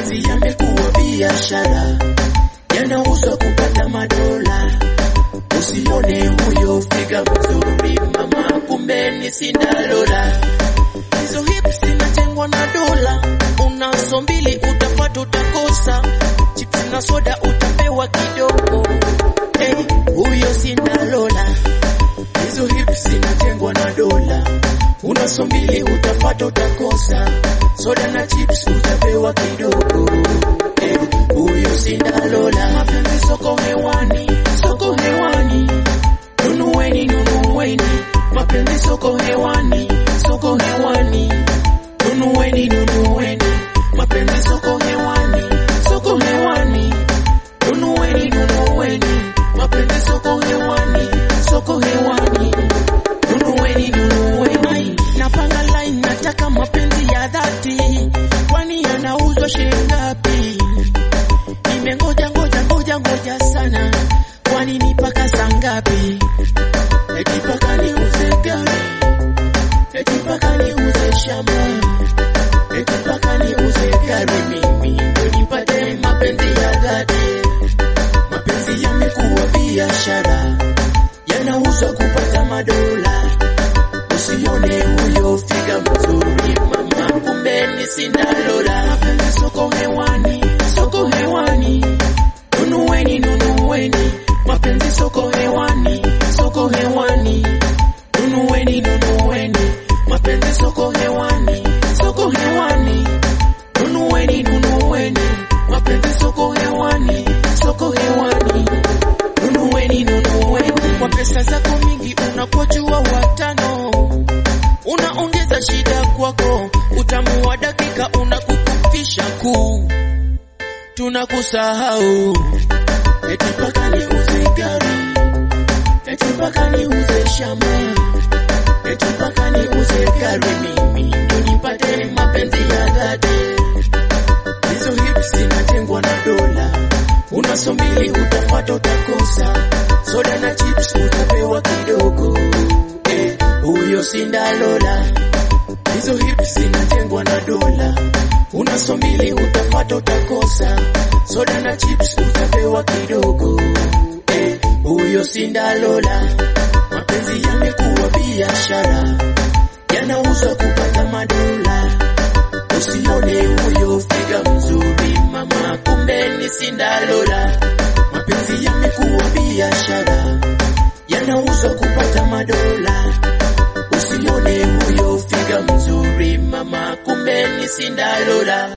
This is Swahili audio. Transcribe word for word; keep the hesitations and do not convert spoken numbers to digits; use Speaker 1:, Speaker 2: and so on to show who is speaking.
Speaker 1: mapenzi yamekuwa biashara, yanauzwa kupata madola. Usione huyo figa mzuri mama, kumbe ni Cinderella. Hizo hips zinatengwa na dola, unazo mbili utapata utakosa, chips na soda utapewa kidogo. Hey, huyo Cinderella. Hizo hips zinatengwa na dola, unazo mbili utapata utakosa, soda na chips utapewa kidogo. Hey, huyo Cinderella. Mapenzi soko hewani, soko hewani, nunueni nunueni. Mapenzi soko hewani, soko hewani, nunueni nunueni. Mapenzi soko hewani, soko hewani, nunueni nunueni. Mapenzi soko hewani, soko hewani, nunueni nunueni. Napanga line, nataka mapenzi ya dhati, kwani yanauzwa shilingi ngapi? Nimengoja ngoja ngoja ngoja sana, kwani ni paka saa ngapi? Eti paka ni uze gari, eti paka ni uze shamba, eti paka ni uze gari, mimi ndio nipate mapenzi ya dhati. Mapenzi yamekuwa biashara, yanauzwa kupata madola. Usione huyo figa mzuri mama, kumbe ni Cinderella. Mapenzi soko hewani, soko hewani, nunueni nunueni. Mapenzi soko hewani, soko hewani, nunueni nunueni. Mapenzi soko hewani, soko hewani, nunueni nunueni. Mapenzi soko hewani, soko hewani, nunueni nunueni. Kwa pesa zako mingi unapojua watano, unaongeza shida kwako, utamu wa dakika unakukufisha kuu, tunakusahau. Eti paka ni uze gari, eti paka ni uze shamba, eti paka ni uze gari, mimi ndio nipate mapenzi ya dhati. Hizo hips zinatengwa na dola, unazo mbili utapata utakosa, soda na chips utapewa kidogo. Eh, huyo Cinderella. Hizo hips zinatengwa na dola, unazo mbili utapata utakosa, soda na chips utapewa kidogo. Eh, huyo Cinderella. Mapenzi yamekuwa biashara, yanauzwa kupata madola. Usione huyo figa mzuri mama, kumbe ni Cinderella. Mapenzi yamekuwa biashara, yanauzwa kupata madola. Usione huyo figa mzuri mama, kumbe ni Cinderella.